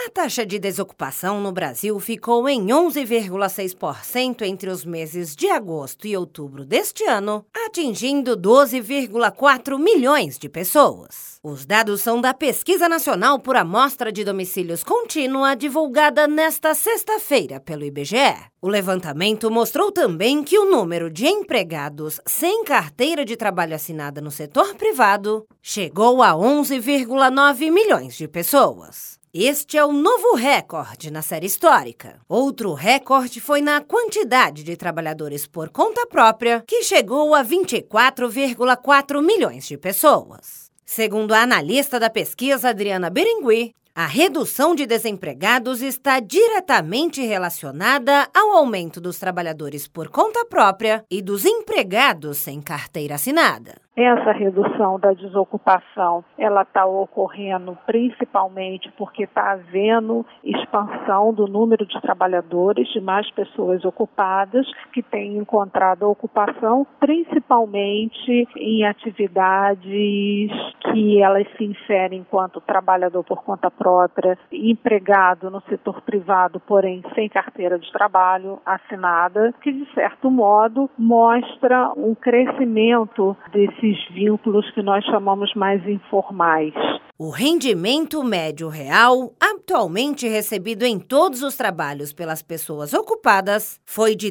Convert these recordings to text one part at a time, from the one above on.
A taxa de desocupação no Brasil ficou em 11,6% entre os meses de agosto e outubro deste ano, atingindo 12,4 milhões de pessoas. Os dados são da Pesquisa Nacional por Amostra de Domicílios Contínua, divulgada nesta sexta-feira pelo IBGE. O levantamento mostrou também que o número de empregados sem carteira de trabalho assinada no setor privado chegou a 11,9 milhões de pessoas. Este é o novo recorde na série histórica. Outro recorde foi na quantidade de trabalhadores por conta própria, que chegou a 24,4 milhões de pessoas. Segundo a analista da pesquisa Adriana Berengui, a redução de desempregados está diretamente relacionada ao aumento dos trabalhadores por conta própria e dos empregados sem carteira assinada. Essa redução da desocupação, ela está ocorrendo principalmente porque está havendo expansão do número de trabalhadores, de mais pessoas ocupadas que têm encontrado a ocupação, principalmente em atividades que elas se inserem enquanto trabalhador por conta própria, empregado no setor privado, porém sem carteira de trabalho assinada, que de certo modo mostra um crescimento desses vínculos que nós chamamos mais informais. O rendimento médio real, atualmente recebido em todos os trabalhos pelas pessoas ocupadas, foi de R$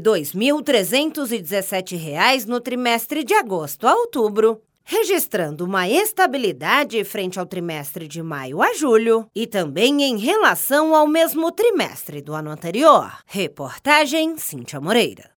2.317 no trimestre de agosto a outubro, registrando uma estabilidade frente ao trimestre de maio a julho e também em relação ao mesmo trimestre do ano anterior. Reportagem Cíntia Moreira.